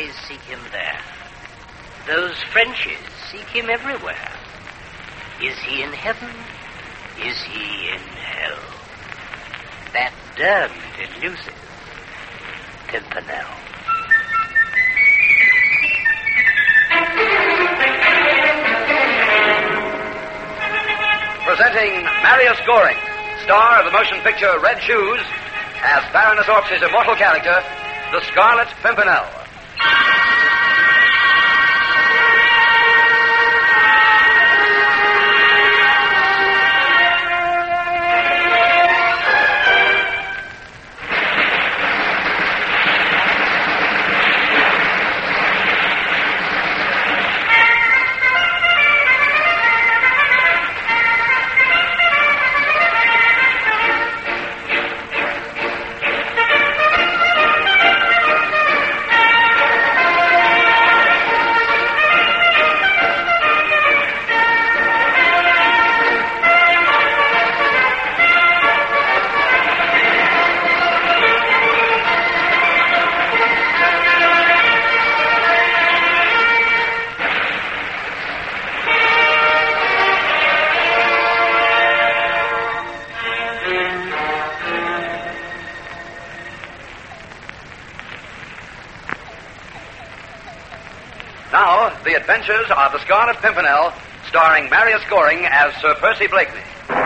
enemies seek him there. Those Frenchies seek him everywhere. Is he in heaven? Is he in hell? That damned elusive Pimpernel. Presenting Marius Goring, star of the motion picture Red Shoes, as Baroness Orpsey's immortal character, the Scarlet Pimpernel. Now, The Adventures of the Scarlet Pimpernel, starring Marius Goring as Sir Percy Blakeney.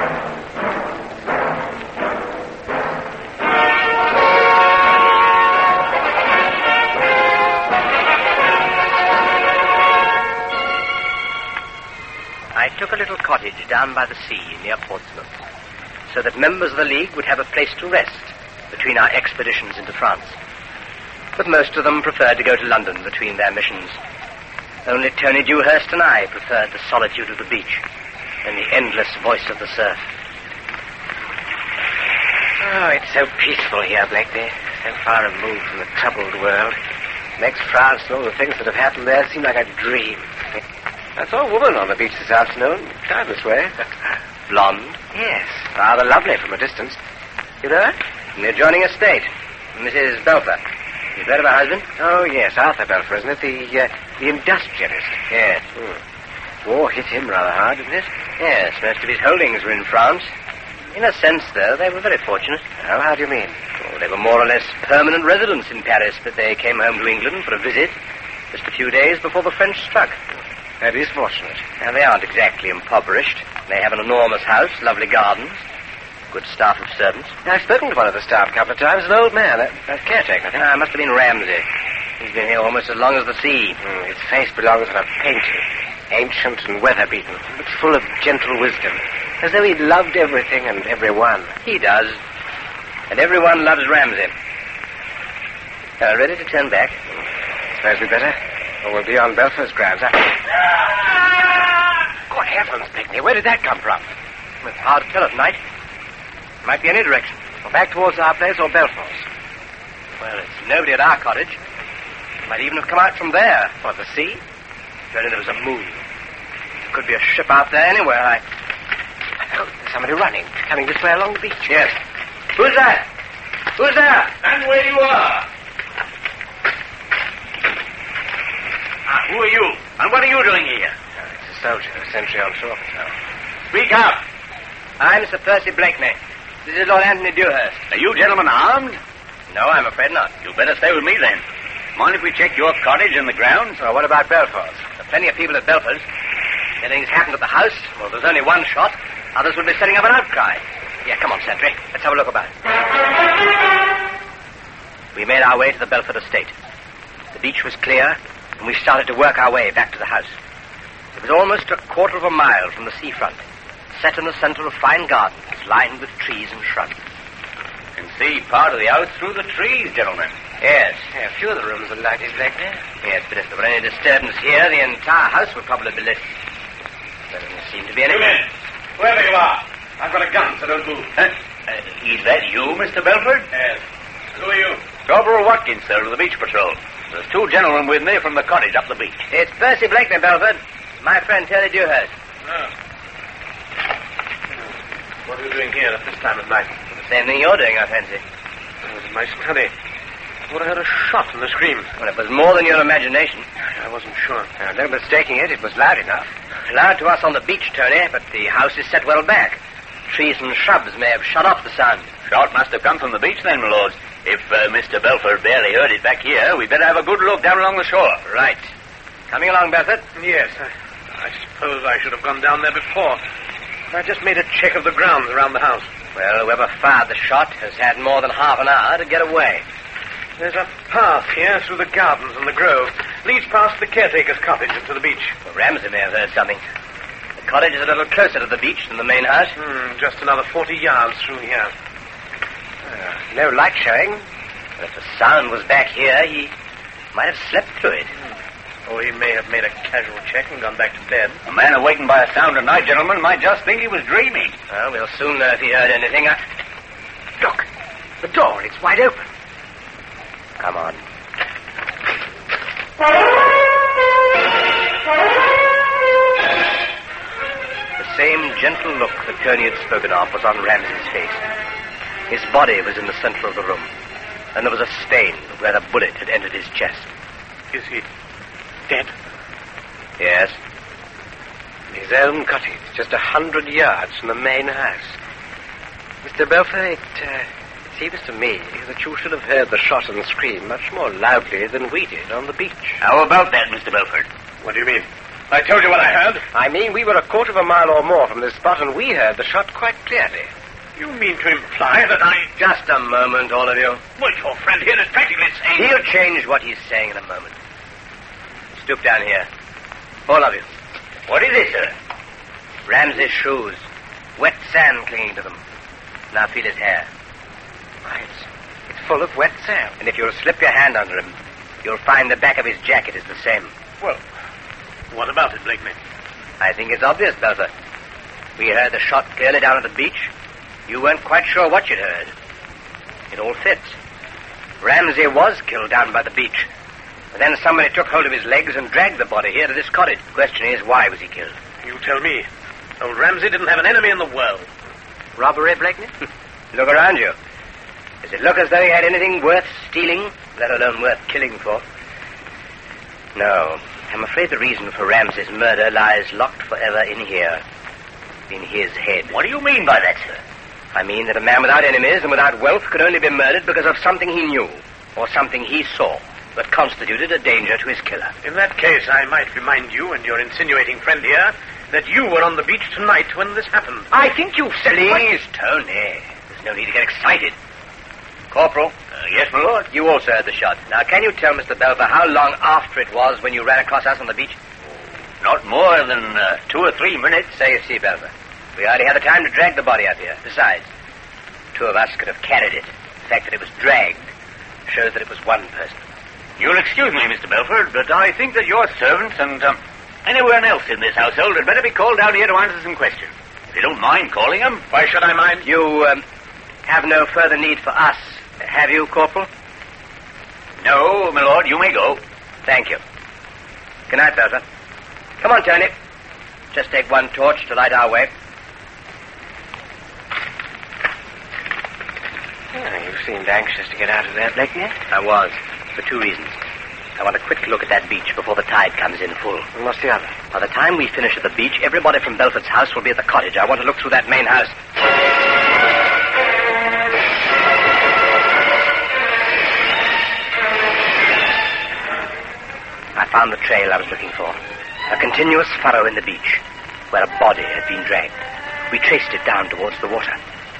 I took a little cottage down by the sea near Portsmouth, so that members of the League would have a place to rest between our expeditions into France. But most of them preferred to go to London between their missions. Only Tony Dewhurst and I preferred the solitude of the beach and the endless voice of the surf. Oh, it's so peaceful here, Blakeney. So far removed from the troubled world. Makes France and all the things that have happened there seem like a dream. I saw a woman on the beach this afternoon, childless way. Blonde? Yes, rather lovely from a distance. You know her? From the adjoining estate, Mrs. Belfer. You've heard of her husband? Oh, yes, Arthur Belfer, isn't it? The industrialist. Yes. War hit him rather hard, didn't it? Yes, most of his holdings were in France. In a sense, though, they were very fortunate. Oh, how do you mean? Oh, they were more or less permanent residents in Paris, but they came home to England for a visit just a few days before the French struck. That is fortunate. Now, they aren't exactly impoverished. They have an enormous house, lovely gardens, good staff of servants. I've spoken to one of the staff a couple of times, an old man, a caretaker, I think. It must have been Ramsay. He's been here almost as long as the sea. His face belongs on a painting, ancient and weather-beaten, but full of gentle wisdom, as though he'd loved everything and everyone. He does. And everyone loves Ramsay. Ready to turn back? Suppose we better? Or we'll be on Belfer's grounds. Good heavens, Blakeney, where did that come from? It's hard to tell at night. Might be any direction. Well, back towards our place or Belfast's? Well, it's nobody at our cottage. Might even have come out from there. What, the sea? If only there was a moon. Could be a ship out there anywhere. Oh, there's somebody running, coming this way along the beach. Yes. Who's that? Who's there? Stand where you are. Who are you? And what are you doing here? It's a soldier, a sentry on shore. Speak up. I'm Sir Percy Blakeney. This is Lord Anthony Dewhurst. Are you gentlemen armed? No, I'm afraid not. You'd better stay with me then. Mind if we check your cottage and the grounds? Oh, what about Belfast? There are plenty of people at Belfast. If anything's happened at the house, well, there's only one shot. Others will be setting up an outcry. Yeah, come on, sentry. Let's have a look about. We made our way to the Belford estate. The beach was clear, and we started to work our way back to the house. It was almost a quarter of a mile from the seafront, set in the center of fine gardens, lined with trees and shrubs. You can see part of the house through the trees, gentlemen. Yes. Yeah, a few of the rooms are lighted, Blakeney. Yes, but if there were any disturbance here, the entire house would probably be lit. There doesn't seem to be any... Men, whoever you are, I've got a gun, so don't move. Is that you, Mr. Belford? Yes. Who are you? Corporal Watkins, sir, of the beach patrol. There's two gentlemen with me from the cottage up the beach. It's Percy Blakeney, Belford. My friend Tony Dewhurst. Oh. What are you doing here at this time of night? The same thing you're doing, I fancy. Oh, it's my study. thought I heard a shot in the scream. Well, it was more than your imagination. I wasn't sure. No mistaking it. It was loud enough. Loud to us on the beach, Tony, but the house is set well back. Trees and shrubs may have shut off the sound. Shot must have come from the beach then, my lords. If Mr. Belford barely heard it back here, we'd better have a good look down along the shore. Right. Coming along, Belford? Yes, I suppose I should have gone down there before. I just made a check of the grounds around the house. Well, whoever fired the shot has had more than half an hour to get away. There's a path here through the gardens and the grove. Leads past the caretaker's cottage and to the beach. Well, Ramsey may have heard something. The cottage is a little closer to the beach than the main house. Just another 40 yards through here. No light showing. But if the sound was back here, he might have slept through it. Or he may have made a casual check and gone back to bed. A man awakened by a sound at night, gentlemen, might just think he was dreaming. Well, we'll soon know if he heard anything. Look, the door, it's wide open. Come on. The same gentle look that Kearney had spoken of was on Ramsey's face. His body was in the center of the room, and there was a stain where a bullet had entered his chest. Is he dead? Yes. In his own cottage, just 100 yards from the main house. Mr. Belford, it seems to me that you should have heard the shot and scream much more loudly than we did on the beach. How about that, Mr. Belford? What do you mean? I told you what I heard. I mean, we were a quarter of a mile or more from this spot, and we heard the shot quite clearly. You mean to imply that I... Just a moment, all of you. Well, your friend here is practically insane. He'll change what he's saying in a moment. Stoop down here. All of you. What is it, sir? Ramsey's shoes. Wet sand clinging to them. Now feel his hair. Why, it's full of wet sand. And if you'll slip your hand under him, you'll find the back of his jacket is the same. Well, what about it, Blakeney? I think it's obvious, Belfer. We heard the shot clearly down at the beach. You weren't quite sure what you'd heard. It all fits. Ramsey was killed down by the beach. And then somebody took hold of his legs and dragged the body here to this cottage. The question is, why was he killed? You tell me. Old Ramsey didn't have an enemy in the world. Robbery, Blakeney? Look around you. Does it look as though he had anything worth stealing, let alone worth killing for? No. I'm afraid the reason for Ramsey's murder lies locked forever in here. In his head. What do you mean by that, sir? I mean that a man without enemies and without wealth could only be murdered because of something he knew, or something he saw, that constituted a danger to his killer. In that case, I might remind you and your insinuating friend here that you were on the beach tonight when this happened. I think you've said... Please, Tony. There's no need to get excited. Corporal. Yes, my lord. You also heard the shot. Now, can you tell Mr. Belfer how long after it was when you ran across us on the beach? Not more than 2 or 3 minutes. So you see, Belfer. We hardly had the time to drag the body up here. Besides, 2 of us could have carried it. The fact that it was dragged shows that it was one person. You'll excuse me, Mr. Belford, but I think that your servants and anyone else in this household had better be called down here to answer some questions. If you don't mind calling them. Why should I mind? You have no further need for us, have you, Corporal? No, my lord, you may go. Thank you. Good night, Belfer. Come on, Tony. Just take one torch to light our way. You seemed anxious to get out of there, Blakeney. I was, for 2 reasons. I want a quick look at that beach before the tide comes in full. And what's the other? By the time we finish at the beach, everybody from Belford's house will be at the cottage. I want to look through that main house. I found the trail I was looking for. A continuous furrow in the beach, where a body had been dragged. We traced it down towards the water.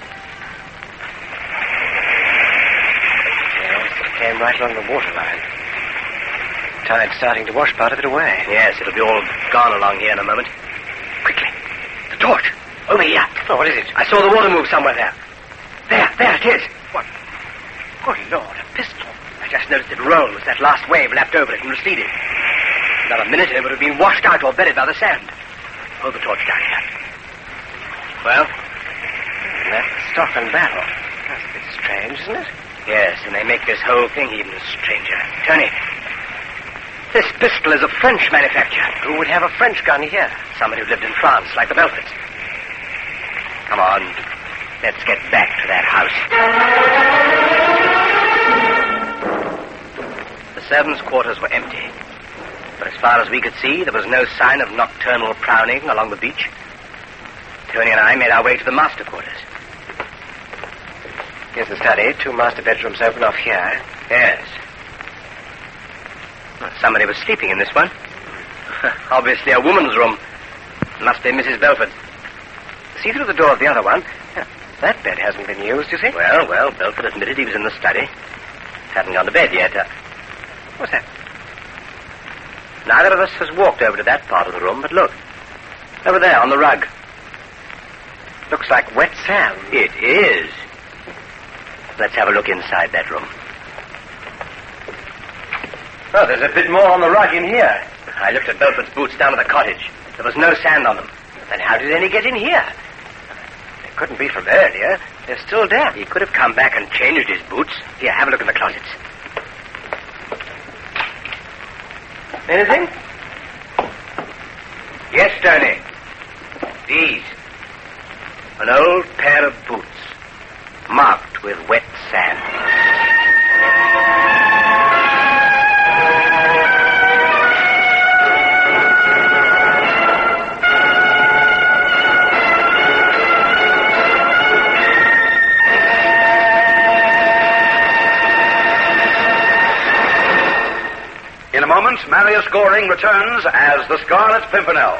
Yes, it came right along the waterline. Tide's starting to wash part of it away. Yes, it'll be all gone along here in a moment. Quickly. The torch. Over here. Oh, what is it? I saw the water move somewhere there. There it is. What? Good Lord, a pistol. I just noticed it roll as that last wave lapped over it and receded. Another minute and it would have been washed out or buried by the sand. Hold the torch down here. Well? That's stock and barrel. That's a bit strange, isn't it? Yes, and they make this whole thing even stranger. Tony, this pistol is of French manufacture. Who would have a French gun here? Somebody who lived in France, like the Belfords. Come on, let's get back to that house. servants' quarters were empty. But as far as we could see, there was no sign of nocturnal prowling along the beach. Tony and I made our way to the master quarters. Here's the study. 2 master bedrooms open off here. Yes. Well, somebody was sleeping in this one. Obviously a woman's room. Must be Mrs. Belford. See through the door of the other one. That bed hasn't been used, you see? Well, Belford admitted he was in the study. Hadn't gone to bed yet. What's that? Neither of us has walked over to that part of the room, but look. Over there, on the rug. Looks like wet sand. It is. Let's have a look inside that room. Oh, there's a bit more on the rug in here. I looked at Belford's boots down at the cottage. There was no sand on them. Then how did any get in here? It couldn't be from earlier. They're still damp. He could have come back and changed his boots. Here, have a look in the closets. Anything? Yes, Tony. These. An old pair of boots, marked with wet sand. In a moment, Marius Goring returns as the Scarlet Pimpernel.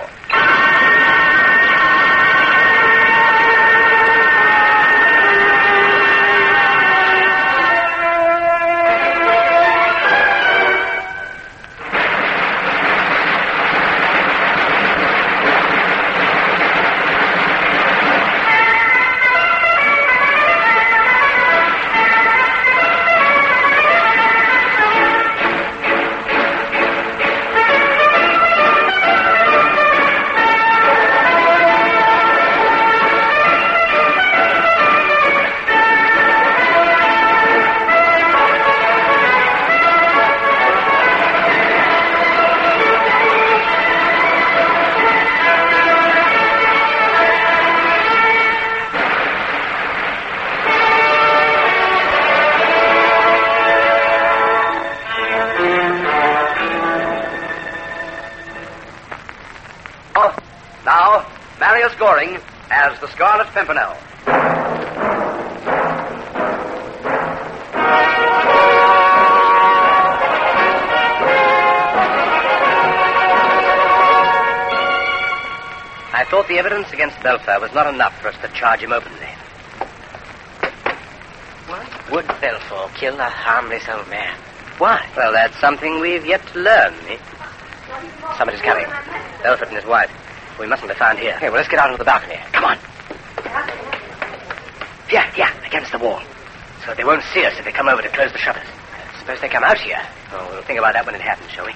Now, Marius Goring as the Scarlet Pimpernel. I thought the evidence against Belfer was not enough for us to charge him openly. What would Belfort kill a harmless old man? Why? Well, that's something we've yet to learn, eh? Somebody's coming. Belfort and his wife. We mustn't be found here. Okay, well, let's get out onto the balcony. Come on. Here, against the wall. So they won't see us if they come over to close the shutters. Suppose they come out here. Oh, we'll think about that when it happens, shall we?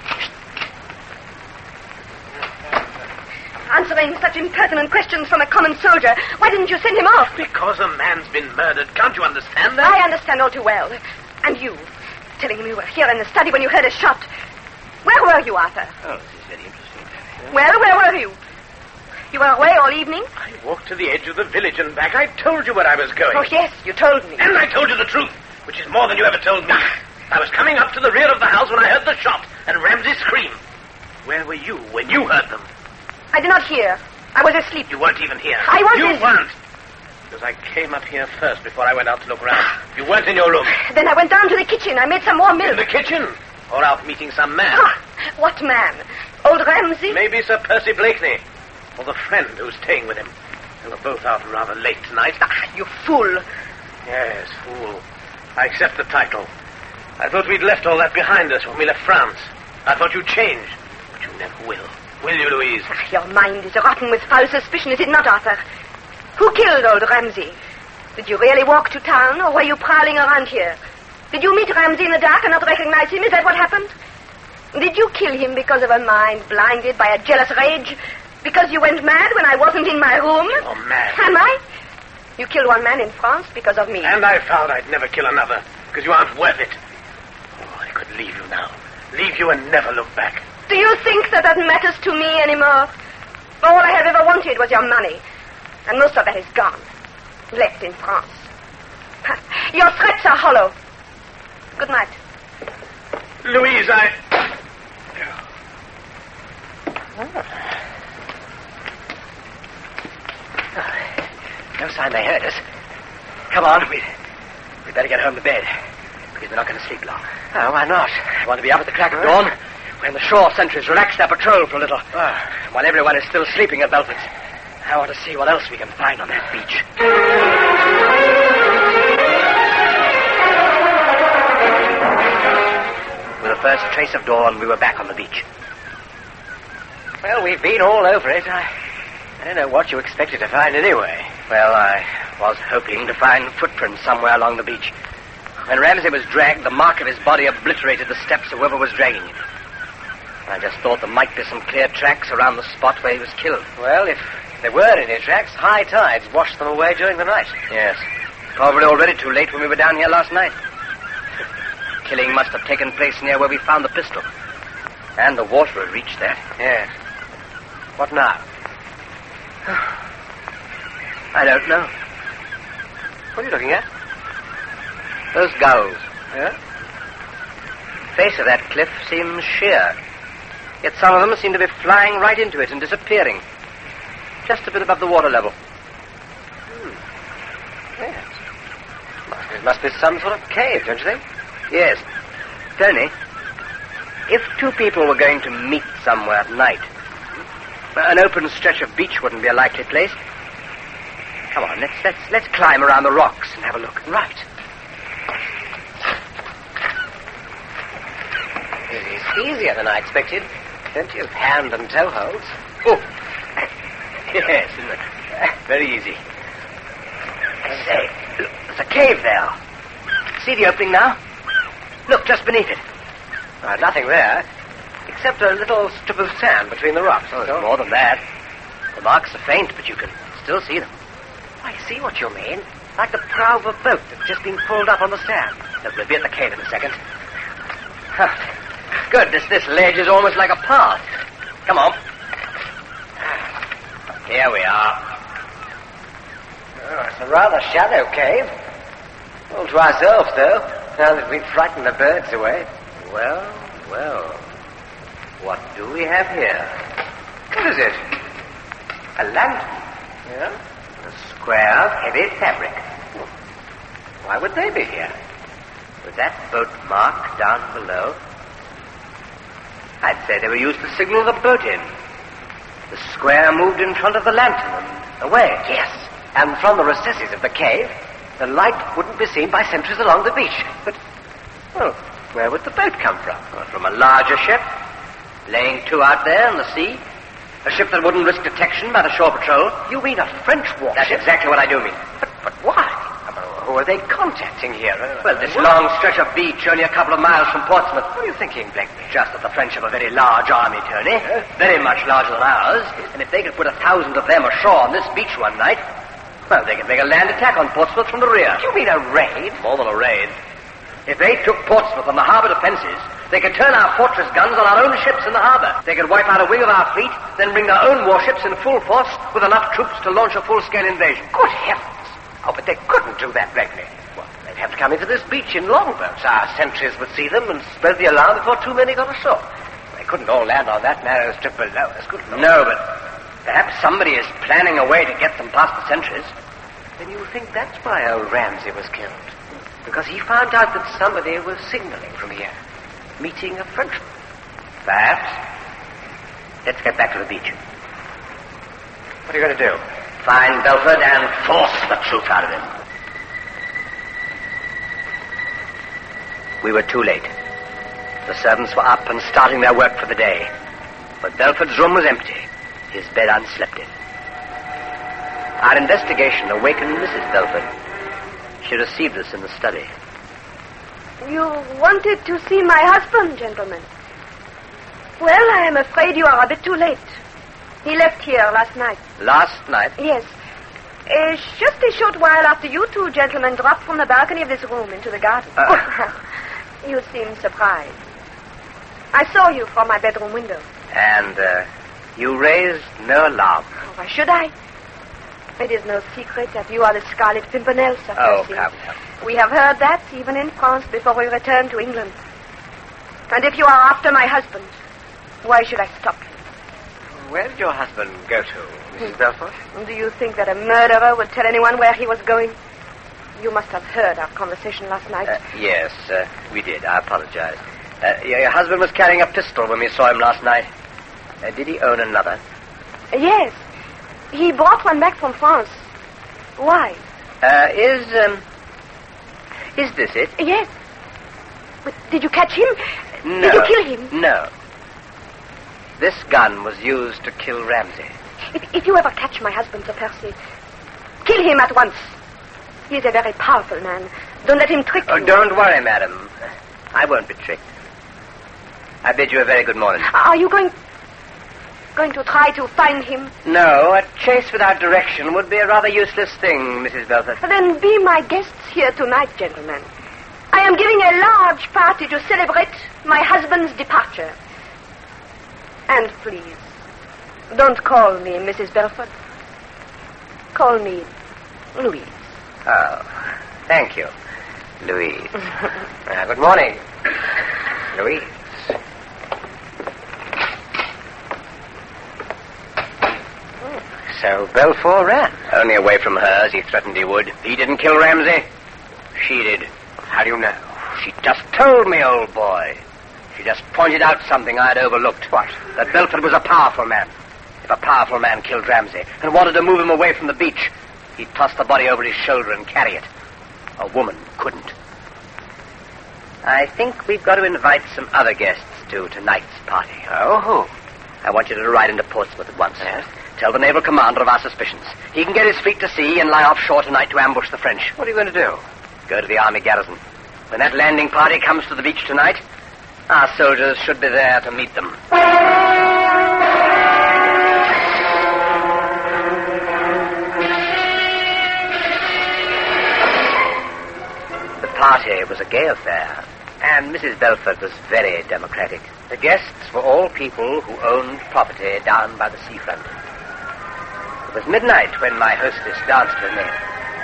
Answering such impertinent questions from a common soldier. Why didn't you send him off? Because a man's been murdered. Can't you understand that? I understand all too well. And you, telling me you were here in the study when you heard a shot. Where were you, Arthur? Oh, this is very interesting. Well, where were you? You were away all evening? I walked to the edge of the village and back. I told you where I was going. Oh, yes, you told me. And I told you the truth, which is more than you ever told me. I was coming up to the rear of the house when I heard the shot and Ramsey scream. Where were you when you heard them? I did not hear. I was asleep. You weren't even here. I was You asleep. weren't. Because I came up here first before I went out to look around. You weren't in your room. Then I went down to the kitchen. I made some more milk. In the kitchen? Or out meeting some man? Ah, what man? Old Ramsey? Maybe Sir Percy Blakeney. Or the friend who's staying with him. They were both out rather late tonight. Ah, you fool. Yes, fool. I accept the title. I thought we'd left all that behind us when we left France. I thought you'd change. But you never will. Will you, Louise? Ah, your mind is rotten with foul suspicion, is it not, Arthur? Who killed old Ramsey? Did you really walk to town, or were you prowling around here? Did you meet Ramsey in the dark and not recognize him? Is that what happened? Did you kill him because of a mind blinded by a jealous rage? Because you went mad when I wasn't in my room? You're mad. Am I? You killed one man in France because of me. And I found I'd never kill another, because you aren't worth it. Oh, I could leave you now. Leave you and never look back. Do you think that matters to me anymore? All I have ever wanted was your money. And most of that is gone. Left in France. Your threats are hollow. Good night. Louise, No sign they heard us. Come on, we'd better get home to bed. Because we're not going to sleep long. Oh, why not? I want to be up at the crack of dawn when the shore sentries relax their patrol for a little. While everyone is still sleeping at Belford's. I want to see what else we can find on that beach. With the first trace of dawn, we were back on the beach. Well, we've been all over it. I don't know what you expected to find anyway. Well, I was hoping to find footprints somewhere along the beach. When Ramsey was dragged, the mark of his body obliterated the steps of whoever was dragging him. I just thought there might be some clear tracks around the spot where he was killed. Well, if there were any tracks, high tides washed them away during the night. Yes. Probably already too late when we were down here last night. Killing must have taken place near where we found the pistol. And the water had reached there. Yes. What now? I don't know. What are you looking at? Those gulls. Yeah? The face of that cliff seems sheer. Yet some of them seem to be flying right into it and disappearing. Just a bit above the water level. Yes. It must be some sort of cave, don't you think? Yes. Tony, if two people were going to meet somewhere at night, an open stretch of beach wouldn't be a likely place. Come on, let's climb around the rocks and have a look. Right. It's easier than I expected. Plenty of hand and toe holds. Oh. Yes, isn't it? Very easy. Say, look, there's a cave there. See the opening now? Look, just beneath it. Nothing there, except a little strip of sand between the rocks. Oh, it's more than that. The marks are faint, but you can still see them. I see what you mean. Like the prow of a boat that's just been pulled up on the sand. Look, we'll be at the cave in a second. Goodness, this ledge is almost like a path. Come on. Here we are. Oh, it's a rather shallow cave. All to ourselves, though, now that we've frightened the birds away. Well. What do we have here? What is it? A lantern. Yeah? A square of heavy fabric. Why would they be here? With that boat mark down below, I'd say they were used to signal the boat in. The square moved in front of the lantern and away. Yes, and from the recesses of the cave, the light wouldn't be seen by sentries along the beach. But, well, where would the boat come from? Well, from a larger ship, laying to out there in the sea. A ship that wouldn't risk detection by the shore patrol. You mean a French warship? That's exactly what I do mean. But why? Who are they contacting here? Well, this long stretch of beach only a couple of miles from Portsmouth. What are you thinking, Blakeney? Just that the French have a very large army, Tony. Very much larger than ours. And if they could put 1,000 of them ashore on this beach one night, well, they could make a land attack on Portsmouth from the rear. You mean a raid? More than a raid. If they took Portsmouth on the harbour defences, they could turn our fortress guns on our own ships in the harbour. They could wipe out a wing of our fleet, then bring their own warships in full force with enough troops to launch a full-scale invasion. Good heavens! Oh, but they couldn't do that, Blakeney. Well, they'd have to come into this beach in longboats. Our sentries would see them and spread the alarm before too many got ashore. They couldn't all land on that narrow strip below us, could they? No, but perhaps somebody is planning a way to get them past the sentries. Then you think that's why old Ramsey was killed? Because he found out that somebody was signaling from here, meeting a Frenchman. Perhaps. Let's get back to the beach. What are you going to do? Find Belford and force the truth out of him. We were too late. The servants were up and starting their work for the day. But Belford's room was empty, his bed unslept in. Our investigation awakened Mrs. Belford. She received us in the study. You wanted to see my husband, gentlemen. Well, I am afraid you are a bit too late. He left here last night. Last night? Yes. Just a short while after you two gentlemen dropped from the balcony of this room into the garden. You seem surprised. I saw you from my bedroom window. And you raised no alarm. Oh, why should I? It is no secret that you are the Scarlet Pimpernel, Sir Oh, Percy. come. We have heard that even in France before we returned to England. And if you are after my husband, why should I stop you? Where did your husband go to, Mrs. Belfort? Do you think that a murderer would tell anyone where he was going? You must have heard our conversation last night. Yes, we did. I apologize. Your husband was carrying a pistol when we saw him last night. Did he own another? Yes. He brought one back from France. Why? Is this it? Yes. But did you catch him? No. Did you kill him? No. This gun was used to kill Ramsey. If you ever catch my husband, Sir Percy, kill him at once. He is a very powerful man. Don't let him trick you. Oh, don't worry, madam. I won't be tricked. I bid you a very good morning. Are you going to try to find him? No, a chase without direction would be a rather useless thing, Mrs. Belfort. Then be my guests here tonight, gentlemen. I am giving a large party to celebrate my husband's departure. And please, don't call me Mrs. Belfort. Call me Louise. Oh, thank you, Louise. Good morning, Louise. So Belfort ran. Only away from her, as he threatened he would. He didn't kill Ramsey. She did. How do you know? She just told me, old boy. She just pointed out something I'd overlooked. What? That Belfort was a powerful man. If a powerful man killed Ramsey and wanted to move him away from the beach, he'd toss the body over his shoulder and carry it. A woman couldn't. I think we've got to invite some other guests to tonight's party. Oh, who? I want you to ride into Portsmouth at once. Yes? Tell the naval commander of our suspicions. He can get his fleet to sea and lie offshore tonight to ambush the French. What are you going to do? Go to the army garrison. When that landing party comes to the beach tonight, our soldiers should be there to meet them. The party was a gay affair, and Mrs. Belfort was very democratic. The guests were all people who owned property down by the seafront. It was midnight when my hostess danced with me.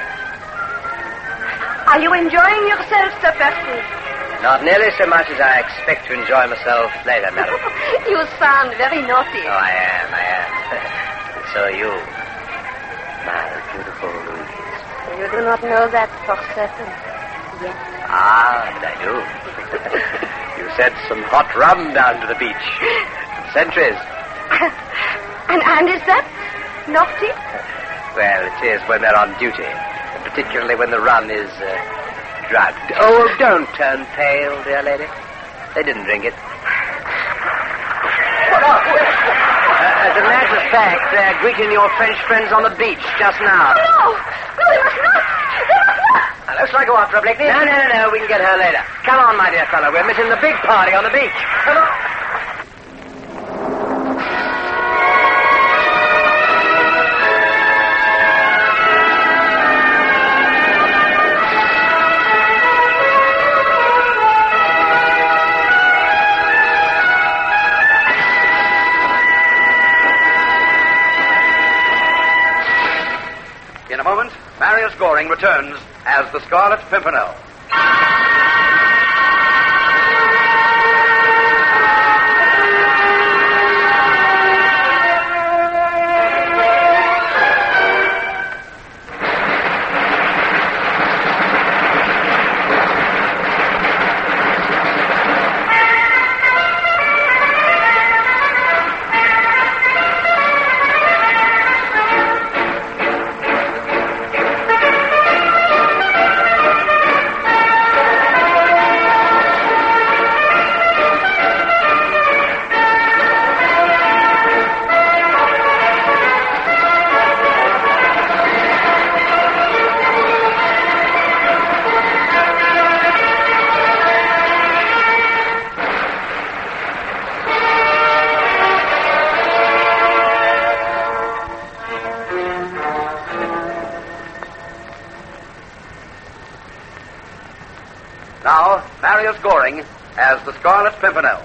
Are you enjoying yourself, Sir Percy? Not nearly so much as I expect to enjoy myself later, madam. You sound very naughty. Oh, I am. And so are you, my beautiful Louise. You do not know that for certain yet. Ah, but I do. You sent some hot rum down to the beach. Sentries. And is that naughty? Well, it is when they're on duty. Particularly when the rum is drugged. Oh, don't turn pale, dear lady. They didn't drink it. As a matter of fact, they're greeting your French friends on the beach just now. No, they must not. Now, shall I go after her, Blakeney? No. We can get her later. Come on, my dear fellow. We're missing the big party on the beach. Come on. In a moment, Marius Goring returns as the Scarlet Pimpernel. Now, Marius Goring as the Scarlet Pimpernel.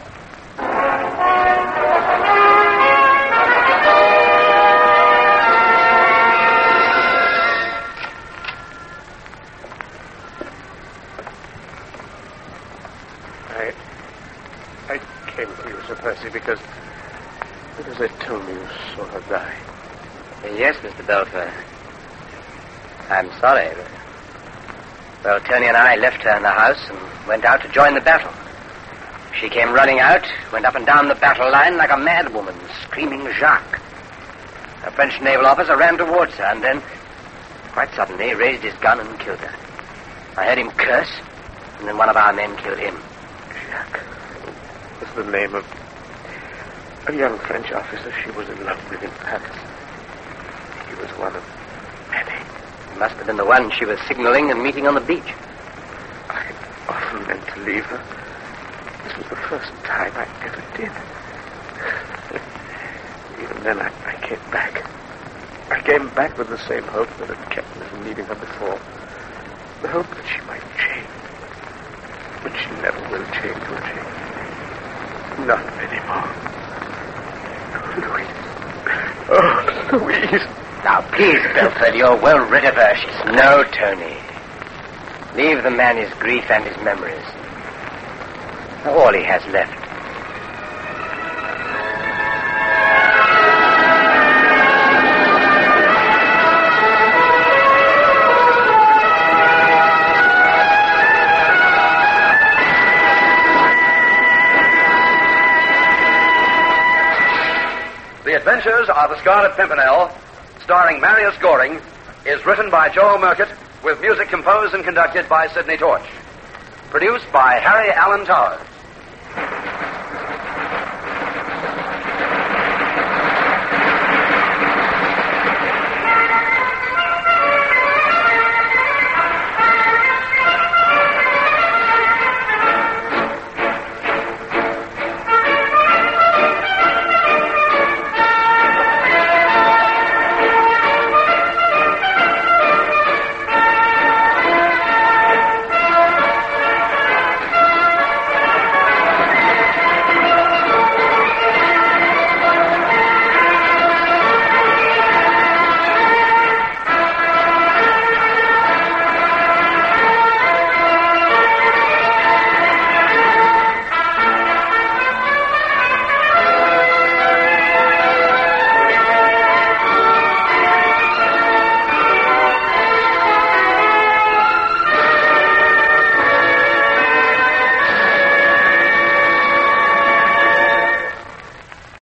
Because they told me you saw her die. Yes, Mr. Belfer. I'm sorry. Well, Tony and I left her in the house and went out to join the battle. She came running out, went up and down the battle line like a madwoman, screaming Jacques. A French naval officer ran towards her and then, quite suddenly, raised his gun and killed her. I heard him curse, and then one of our men killed him. Jacques was the name of a young French officer she was in love with in Paris. He was one of many. He must have been the one she was signaling and meeting on the beach. I often meant to leave her. This was the first time I ever did. Even then, I came back. I came back with the same hope that had kept me from leaving her before. The hope that she might change. But she never will change, will she? Not anymore. Louise. Oh, Louise. Now, please, Belford, you're well rid of her. She's no Tony. Leave the man his grief and his memories. All he has left. The Adventures of the Scarlet Pimpernel, starring Marius Goring, is written by Joel Murcutt, with music composed and conducted by Sidney Torch. Produced by Harry Allen Towers.